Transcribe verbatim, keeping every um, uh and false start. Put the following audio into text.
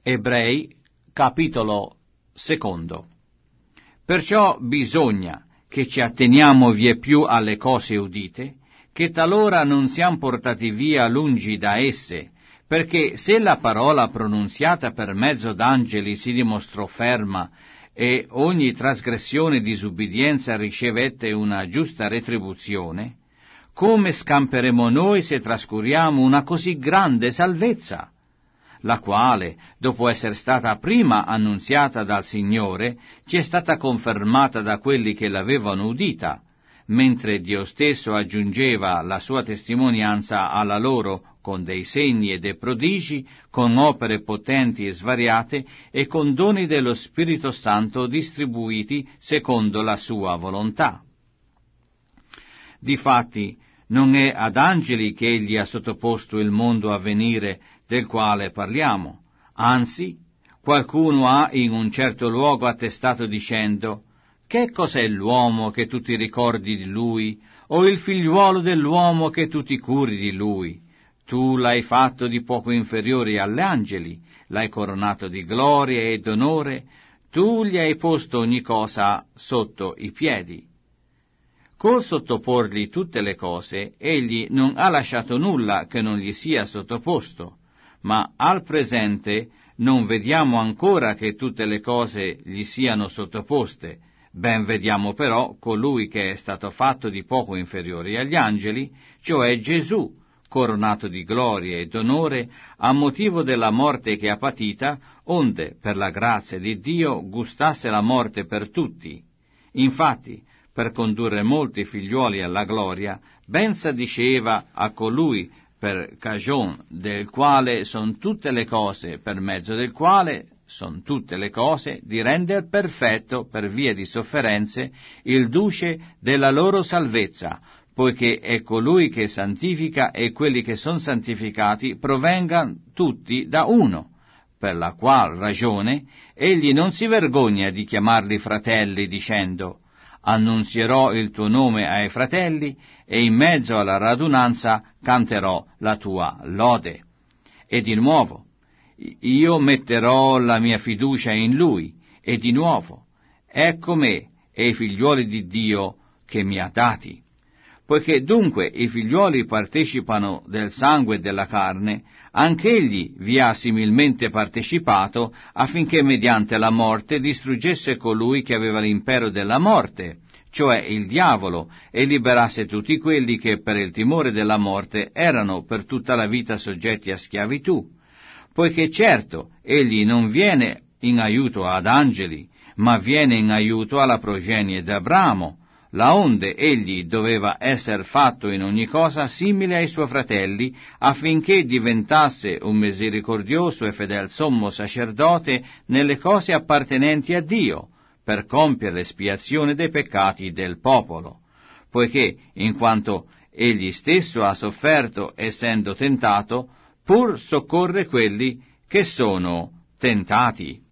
Ebrei, capitolo secondo. Perciò bisogna che ci atteniamo vieppiù alle cose udite, che talora non siamo portati via lungi da esse, perché se la parola pronunziata per mezzo d'angeli si dimostrò ferma, e ogni trasgressione e disubbidienza ricevette una giusta retribuzione, come scamperemo noi se trascuriamo una così grande salvezza, la quale, dopo essere stata prima annunziata dal Signore, ci è stata confermata da quelli che l'avevano udita, mentre Dio stesso aggiungeva la sua testimonianza alla loro con dei segni e dei prodigi, con opere potenti e svariate e con doni dello Spirito Santo distribuiti secondo la sua volontà. Difatti, non è ad angeli che egli ha sottoposto il mondo a venire del quale parliamo, anzi, qualcuno ha in un certo luogo attestato dicendo: «Che cos'è l'uomo che tu ti ricordi di lui, o il figliuolo dell'uomo che tu ti curi di lui? Tu l'hai fatto di poco inferiore agli angeli, l'hai coronato di gloria e d'onore, tu gli hai posto ogni cosa sotto i piedi». Col sottoporgli tutte le cose, egli non ha lasciato nulla che non gli sia sottoposto, ma al presente non vediamo ancora che tutte le cose gli siano sottoposte, ben vediamo però colui che è stato fatto di poco inferiore agli angeli, cioè Gesù, coronato di gloria e d'onore a motivo della morte che ha patita, onde per la grazia di Dio gustasse la morte per tutti. Infatti, per condurre molti figliuoli alla gloria, ben s'addiceva a colui per cagion del quale son tutte le cose, per mezzo del quale son tutte le cose, di render perfetto per via di sofferenze il duce della loro salvezza, poiché è colui che santifica e quelli che son santificati provengan tutti da uno, per la qual ragione egli non si vergogna di chiamarli fratelli, dicendo: «Annunzierò il tuo nome ai fratelli, e in mezzo alla radunanza canterò la tua lode». E di nuovo: «Io metterò la mia fiducia in lui». E di nuovo: «Ecco me e i figliuoli di Dio che mi ha dati». Poiché dunque i figliuoli partecipano del sangue e della carne, anch'egli vi ha similmente partecipato, affinché mediante la morte distruggesse colui che aveva l'impero della morte, cioè il diavolo, e liberasse tutti quelli che per il timore della morte erano per tutta la vita soggetti a schiavitù. Poiché certo, egli non viene in aiuto ad angeli, ma viene in aiuto alla progenie d'Abramo, laonde egli doveva esser fatto in ogni cosa simile ai suoi fratelli, affinché diventasse un misericordioso e fedel sommo sacerdote nelle cose appartenenti a Dio, per compiere l'espiazione dei peccati del popolo, poiché, in quanto egli stesso ha sofferto essendo tentato, pur soccorre quelli che sono tentati.